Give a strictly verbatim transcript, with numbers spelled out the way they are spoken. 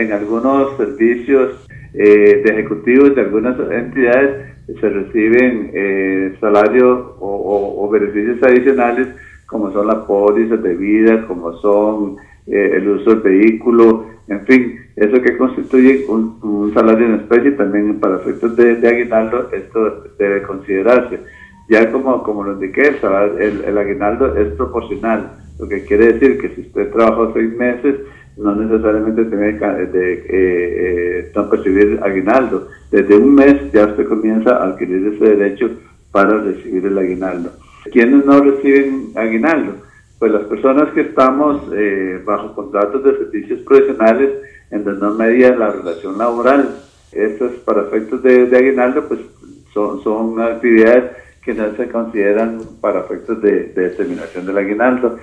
en algunos servicios eh, de ejecutivos de algunas entidades se reciben eh, salarios o, o, o beneficios adicionales, como son las pólizas de vida, como son eh, el uso del vehículo, en fin, eso que constituye un, un salario en especie. También para efectos de, de aguinaldo esto debe considerarse. Ya como, como lo indiqué, el, salario, el, el aguinaldo es proporcional, lo que quiere decir que si usted trabajó seis meses, no necesariamente tiene que de, eh, eh, no percibir aguinaldo. Desde un mes ya usted comienza a adquirir ese derecho para recibir el aguinaldo. ¿Quiénes no reciben aguinaldo? Pues las personas que estamos eh, bajo contratos de servicios profesionales en menor medida la relación laboral. Estas, para efectos de, de aguinaldo, pues son, son actividades que no se consideran para efectos de, de determinación del aguinaldo.